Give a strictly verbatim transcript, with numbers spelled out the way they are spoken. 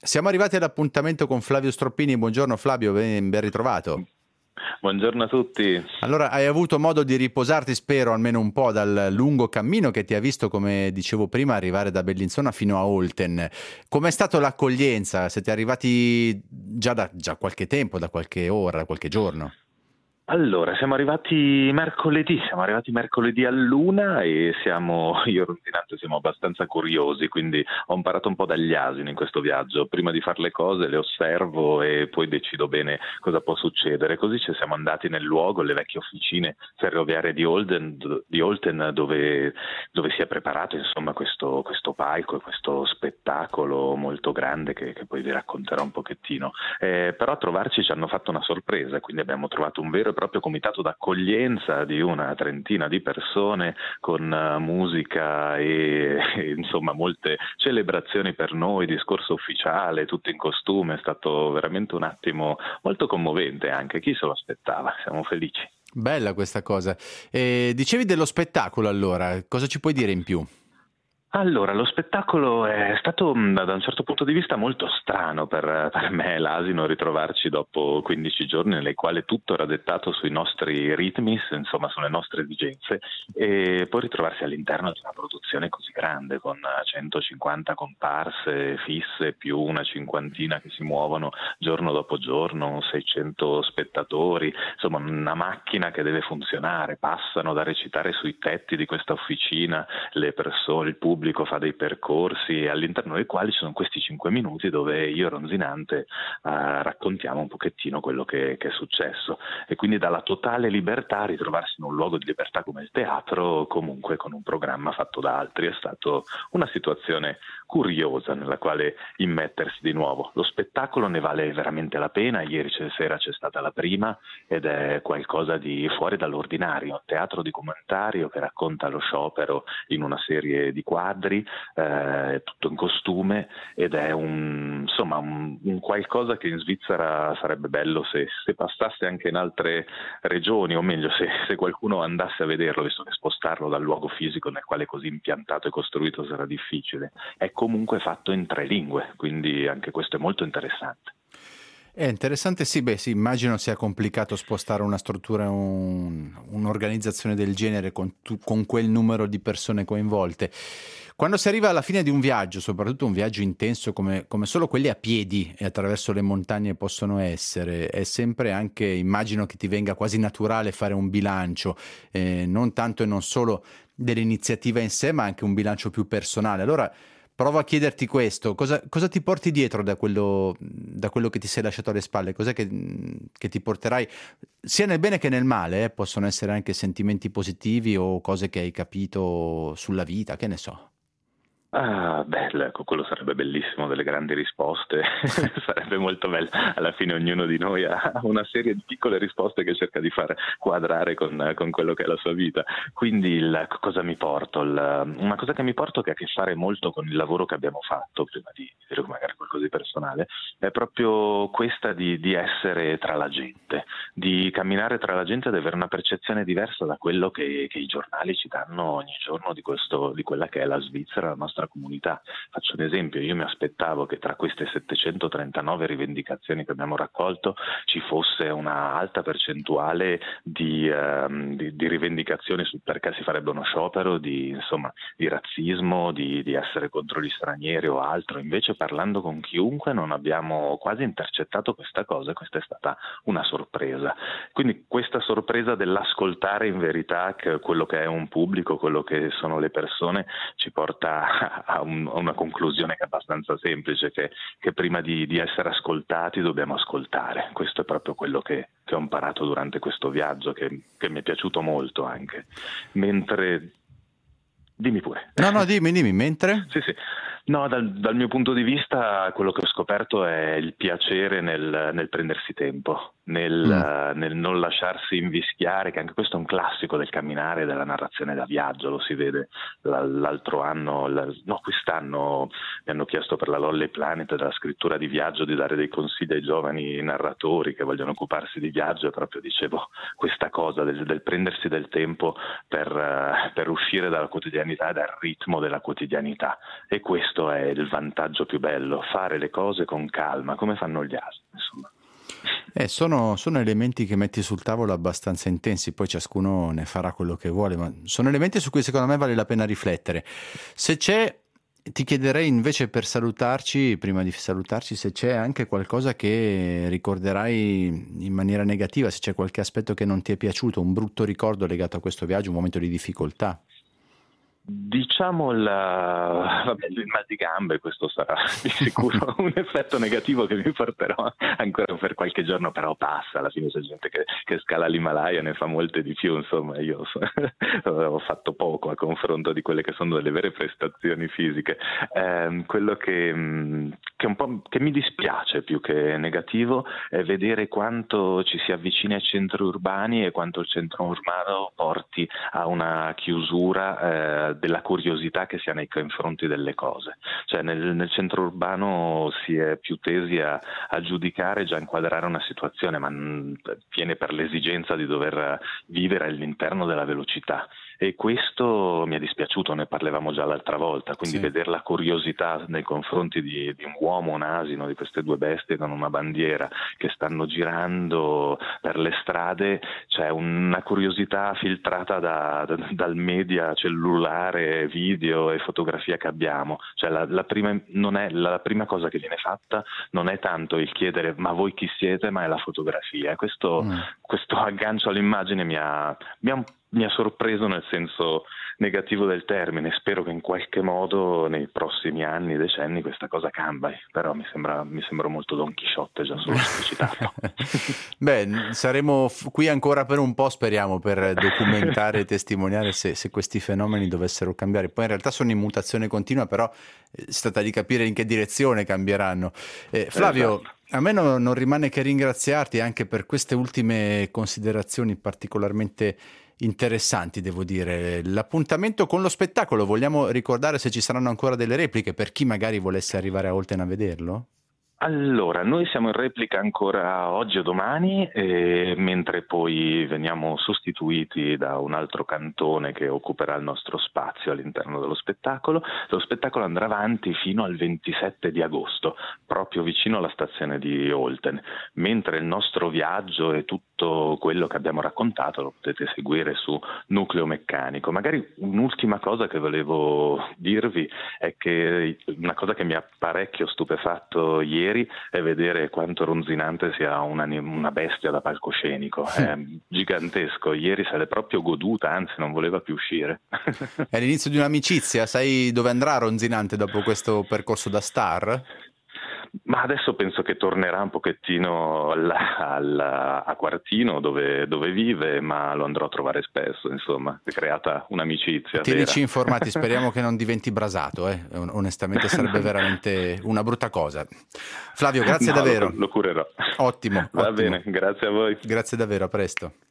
Siamo arrivati all'appuntamento con Flavio Stroppini. Buongiorno Flavio, ben, ben ritrovato. Buongiorno a tutti. Allora, hai avuto modo di riposarti, spero, almeno un po' dal lungo cammino che ti ha visto, come dicevo prima, arrivare da Bellinzona fino a Olten. Com'è stata l'accoglienza? Siete arrivati già da già qualche tempo, da qualche ora, da qualche giorno? Allora, siamo arrivati mercoledì, siamo arrivati mercoledì all'una e siamo, io e Ronzinante siamo abbastanza curiosi, quindi ho imparato un po' dagli asini in questo viaggio. Prima di fare le cose le osservo e poi decido bene cosa può succedere. Così ci siamo andati nel luogo, le vecchie officine ferroviarie di Olten, di Olten dove, dove si è preparato insomma questo, questo palco e questo spettacolo molto grande che, che poi vi racconterò un pochettino. Eh, però a trovarci ci hanno fatto una sorpresa, quindi abbiamo trovato un vero proprio comitato d'accoglienza di una trentina di persone con uh, musica e, e insomma molte celebrazioni per noi, discorso ufficiale, tutto in costume. È stato veramente un attimo molto commovente anche, chi se lo aspettava, siamo felici. Bella questa cosa. E dicevi dello spettacolo, allora, cosa ci puoi dire in più? Allora, lo spettacolo è stato da un certo punto di vista molto strano per, per me e l'asino ritrovarci dopo quindici giorni nei quali tutto era dettato sui nostri ritmi, insomma sulle nostre esigenze, e poi ritrovarsi all'interno di una produzione così grande con centocinquanta comparse fisse più una cinquantina che si muovono giorno dopo giorno, seicento spettatori, insomma una macchina che deve funzionare, passano da recitare sui tetti di questa officina le persone, il pubblico fa dei percorsi all'interno dei quali ci sono questi cinque minuti dove io e Ronzinante eh, raccontiamo un pochettino quello che, che è successo, e quindi dalla totale libertà ritrovarsi in un luogo di libertà come il teatro, comunque con un programma fatto da altri. È stata una situazione curiosa nella quale immettersi di nuovo. Lo spettacolo ne vale veramente la pena. Ieri sera c'è stata la prima ed è qualcosa di fuori dall'ordinario, teatro documentario che racconta lo sciopero in una serie di quadri, eh, tutto in costume, ed è un, insomma un, un qualcosa che in Svizzera sarebbe bello se, se passasse anche in altre regioni, o meglio se, se qualcuno andasse a vederlo, visto che spostarlo dal luogo fisico nel quale è così impiantato e costruito sarà difficile. È comunque fatto in tre lingue, quindi anche questo è molto interessante. È interessante, sì, beh, sì, immagino sia complicato spostare una struttura, un, un'organizzazione del genere con, tu, con quel numero di persone coinvolte. Quando si arriva alla fine di un viaggio, soprattutto un viaggio intenso come, come solo quelli a piedi e attraverso le montagne possono essere, è sempre anche, immagino che ti venga quasi naturale fare un bilancio, eh, non tanto e non solo dell'iniziativa in sé, ma anche un bilancio più personale. Allora, provo a chiederti questo, cosa, cosa ti porti dietro da quello, da quello che ti sei lasciato alle spalle? Cos'è che, che ti porterai, sia nel bene che nel male, eh? Possono essere anche sentimenti positivi o cose che hai capito sulla vita, che ne so. Ah, bello, ecco, quello sarebbe bellissimo, delle grandi risposte, sarebbe molto bello. Alla fine ognuno di noi ha una serie di piccole risposte che cerca di far quadrare con, con quello che è la sua vita. Quindi il, cosa mi porto? Il, una cosa che mi porto che ha a che fare molto con il lavoro che abbiamo fatto, prima di dire magari qualcosa di personale, è proprio questa di, di essere tra la gente, di camminare tra la gente ed avere una percezione diversa da quello che, che i giornali ci danno ogni giorno di, questo, di quella che è la Svizzera, la nostra comunità. Faccio un esempio: io mi aspettavo che tra queste settecentotrentanove rivendicazioni che abbiamo raccolto ci fosse una alta percentuale di, um, di, di rivendicazioni sul perché si farebbe uno sciopero, di, insomma, di razzismo, di, di essere contro gli stranieri o altro. Invece, parlando con chiunque, non abbiamo quasi intercettato questa cosa, e questa è stata una sorpresa. Quindi questa sorpresa dell'ascoltare in verità che quello che è un pubblico, quello che sono le persone, ci porta a, un, a una conclusione che è abbastanza semplice, che, che prima di, di essere ascoltati dobbiamo ascoltare. Questo è proprio quello che, che ho imparato durante questo viaggio, che, che mi è piaciuto molto anche. Mentre... Dimmi pure. No, no, dimmi, dimmi, mentre? Sì, sì. No, dal, dal mio punto di vista quello che ho scoperto è il piacere nel, nel prendersi tempo. nel, Mm. nel non lasciarsi invischiare, che anche questo è un classico del camminare e della narrazione da viaggio, lo si vede l'altro anno, no quest'anno mi hanno chiesto per la Lonely Planet della scrittura di viaggio di dare dei consigli ai giovani narratori che vogliono occuparsi di viaggio, e proprio dicevo questa cosa del, del prendersi del tempo per, uh, per uscire dalla quotidianità, dal ritmo della quotidianità, e questo è il vantaggio più bello, fare le cose con calma come fanno gli altri, insomma. Eh, sono, sono elementi che metti sul tavolo abbastanza intensi, poi ciascuno ne farà quello che vuole, ma sono elementi su cui secondo me vale la pena riflettere. Se c'è, ti chiederei invece per salutarci, prima di salutarci, se c'è anche qualcosa che ricorderai in maniera negativa, se c'è qualche aspetto che non ti è piaciuto, un brutto ricordo legato a questo viaggio, un momento di difficoltà. Diciamo la... Vabbè, il mal di gambe, questo sarà di sicuro un effetto negativo che mi porterò ancora per qualche giorno, però passa, alla fine c'è gente che, che scala l'Himalaya, ne fa molte di più, insomma io ho fatto poco a confronto di quelle che sono delle vere prestazioni fisiche. Eh, quello che, che, un po', che mi dispiace più che negativo è vedere quanto ci si avvicina ai centri urbani e quanto il centro urbano porti a una chiusura eh, della curiosità che si ha nei confronti delle cose. Cioè nel, nel centro urbano si è più tesi a, a giudicare, già inquadrare una situazione, ma mh, viene per l'esigenza di dover vivere all'interno della velocità. E questo mi è dispiaciuto, ne parlavamo già l'altra volta, quindi sì. Vedere la curiosità nei confronti di, di un uomo, un asino, di queste due bestie con una bandiera che stanno girando per le strade, c'è una curiosità filtrata da, da, dal media cellulare, video e fotografia che abbiamo. Cioè la, la, prima, non è, la prima cosa che viene fatta non è tanto il chiedere ma voi chi siete, ma è la fotografia. Questo, mm. questo aggancio all'immagine mi ha, mi ha un mi ha sorpreso nel senso negativo del termine. Spero che in qualche modo nei prossimi anni, decenni, questa cosa cambi, però mi sembra, mi sembra molto Don Chisciotte già solo citarlo. Beh, saremo qui ancora per un po', speriamo, per documentare e testimoniare se, se questi fenomeni dovessero cambiare. Poi in realtà sono in mutazione continua, però si tratta di capire in che direzione cambieranno. Eh, Flavio, esatto. A me no, non rimane che ringraziarti anche per queste ultime considerazioni particolarmente interessanti, devo dire. L'appuntamento con lo spettacolo, vogliamo ricordare se ci saranno ancora delle repliche per chi magari volesse arrivare a Olten a vederlo? Allora, noi siamo in replica ancora oggi o domani, eh, mentre poi veniamo sostituiti da un altro cantone che occuperà il nostro spazio all'interno dello spettacolo. Lo spettacolo andrà avanti fino al ventisette di agosto, proprio vicino alla stazione di Olten, mentre il nostro viaggio e tutto quello che abbiamo raccontato lo potete seguire su Nucleo Meccanico. Magari un'ultima cosa che volevo dirvi è che una cosa che mi ha parecchio stupefatto ieri è vedere quanto Ronzinante sia una, una bestia da palcoscenico, è gigantesco. Ieri se l'è proprio goduta, anzi non voleva più uscire. È l'inizio di un'amicizia, sai dove andrà Ronzinante dopo questo percorso da star? Ma adesso penso che tornerà un pochettino alla, alla, a Quartino dove, dove vive, ma lo andrò a trovare spesso, insomma, è creata un'amicizia. Tienici informati, speriamo che non diventi brasato, eh? Onestamente sarebbe veramente una brutta cosa. Flavio, grazie no, davvero. Lo, lo curerò. Ottimo. Va ottimo. bene, grazie a voi. Grazie davvero, a presto.